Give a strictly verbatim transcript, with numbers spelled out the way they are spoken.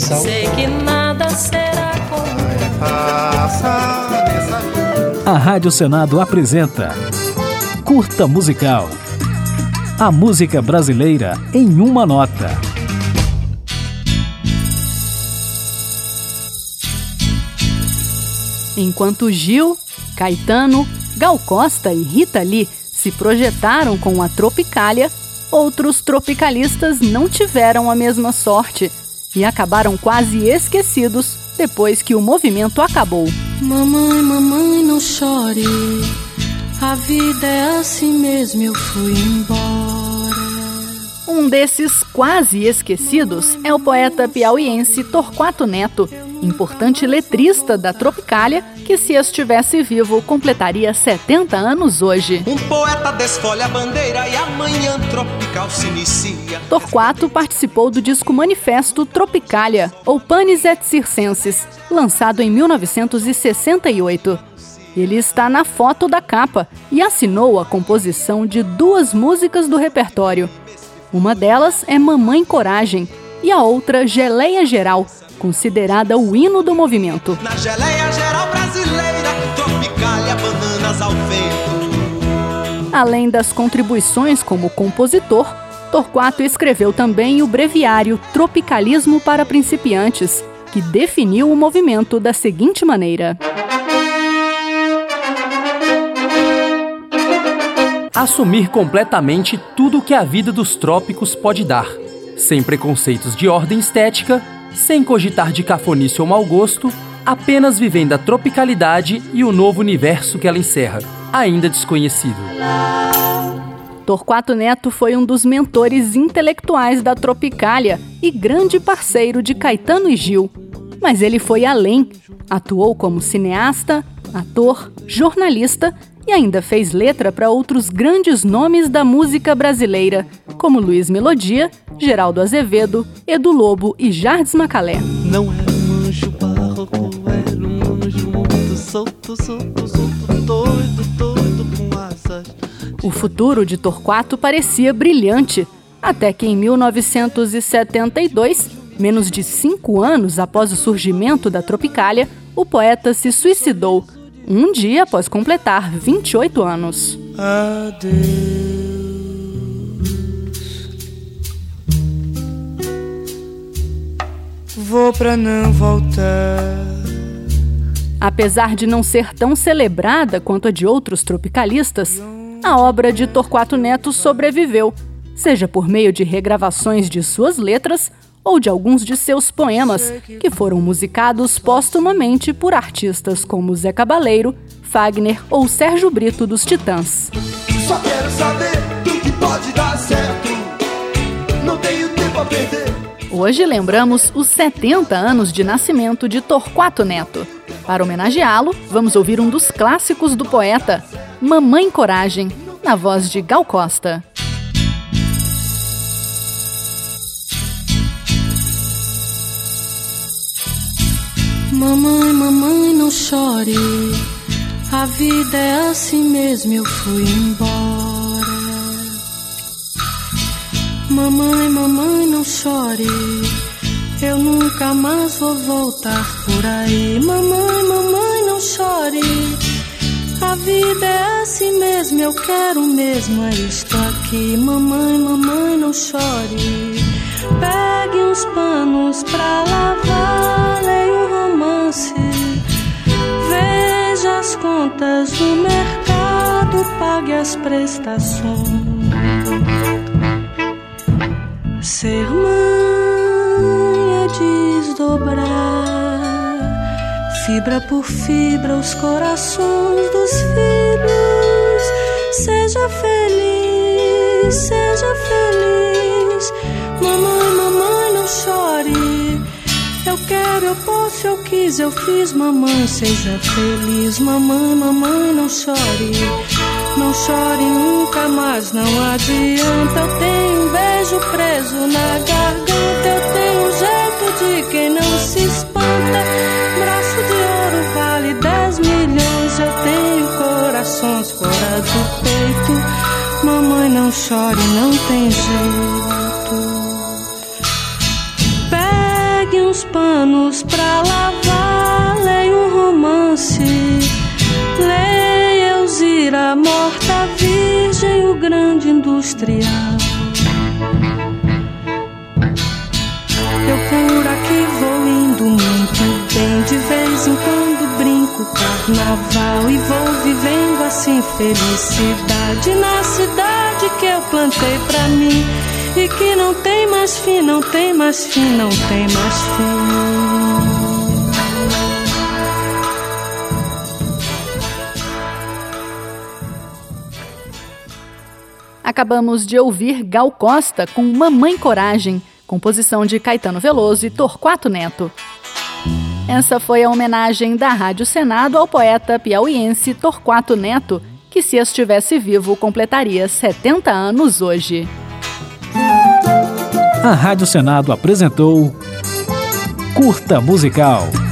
Missal. Sei que nada será como A Rádio Senado apresenta Curta Musical. A música brasileira em uma nota. Enquanto Gil, Caetano, Gal Costa e Rita Lee se projetaram com a Tropicália, outros tropicalistas não tiveram a mesma sorte e acabaram quase esquecidos depois que o movimento acabou. Mamãe, mamãe, não chore, a vida é assim mesmo, eu fui embora. Um desses quase esquecidos é o poeta piauiense Torquato Neto, importante letrista da Tropicália, que se estivesse vivo completaria setenta anos hoje. Um poeta desfolha a bandeira e amanhã tropical se inicia. Torquato participou do disco Manifesto Tropicália, ou Panis et Circenses, lançado em mil novecentos e sessenta e oito. Ele está na foto da capa e assinou a composição de duas músicas do repertório. Uma delas é Mamãe Coragem e a outra Geleia Geral, considerada o hino do movimento. Na geleia geral brasileira, Tropicália, bananas ao vento. Além das contribuições como compositor, Torquato escreveu também o breviário Tropicalismo para Principiantes, que definiu o movimento da seguinte maneira: assumir completamente tudo o que a vida dos trópicos pode dar, sem preconceitos de ordem estética, sem cogitar de cafonice ou mau gosto, apenas vivendo a tropicalidade e o novo universo que ela encerra, ainda desconhecido. Torquato Neto foi um dos mentores intelectuais da Tropicália e grande parceiro de Caetano e Gil. Mas ele foi além, atuou como cineasta, ator, jornalista e ainda fez letra para outros grandes nomes da música brasileira, como Luiz Melodia, Geraldo Azevedo, Edu Lobo e Jardim Macalé. Não era um anjo barroco, era um anjo muito solto, solto, solto, doido, doido com asas. O futuro de Torquato parecia brilhante, até que em mil novecentos e setenta e dois, menos de cinco anos após o surgimento da Tropicália, o poeta se suicidou, um dia após completar vinte e oito anos. Adeus. Vou pra não voltar. Apesar de não ser tão celebrada quanto a de outros tropicalistas, a obra de Torquato Neto sobreviveu, seja por meio de regravações de suas letras ou de alguns de seus poemas, que foram musicados póstumamente por artistas como Zé Cabaleiro, Fagner ou Sérgio Brito dos Titãs. Só quero saber do que pode dar certo, não tenho tempo a perder. Hoje lembramos os setenta anos de nascimento de Torquato Neto. Para homenageá-lo, vamos ouvir um dos clássicos do poeta, Mamãe Coragem, na voz de Gal Costa. Mamãe, mamãe, não chore, a vida é assim mesmo, eu fui embora. Mamãe, mamãe, não chore, eu nunca mais vou voltar por aí. Mamãe, mamãe, não chore, a vida é assim mesmo, eu quero mesmo é isto aqui. Mamãe, mamãe, não chore, pegue uns panos pra lavar, leia um romance, veja as contas do mercado, pague as prestações. Ser mãe é desdobrar, fibra por fibra, os corações dos filhos. Seja feliz, seja feliz. Mamãe, mamãe, não chore, eu quero, eu posso, eu quis, eu fiz. Mamãe, seja feliz. Mamãe, mamãe, não chore, não chore nunca mais, não adianta. Eu tenho um beijo preso na garganta, eu tenho um jeito de quem não se espanta. Braço de ouro vale dez milhões, eu tenho corações fora do peito. Mamãe, não chore, não tem jeito. Pegue uns pães industrial. Eu por aqui vou indo muito bem, de vez em quando brinco carnaval e vou vivendo assim felicidade na cidade que eu plantei pra mim e que não tem mais fim, não tem mais fim, não tem mais fim. Acabamos de ouvir Gal Costa com Mamãe Coragem, composição de Caetano Veloso e Torquato Neto. Essa foi a homenagem da Rádio Senado ao poeta piauiense Torquato Neto, que se estivesse vivo completaria setenta anos hoje. A Rádio Senado apresentou Curta Musical.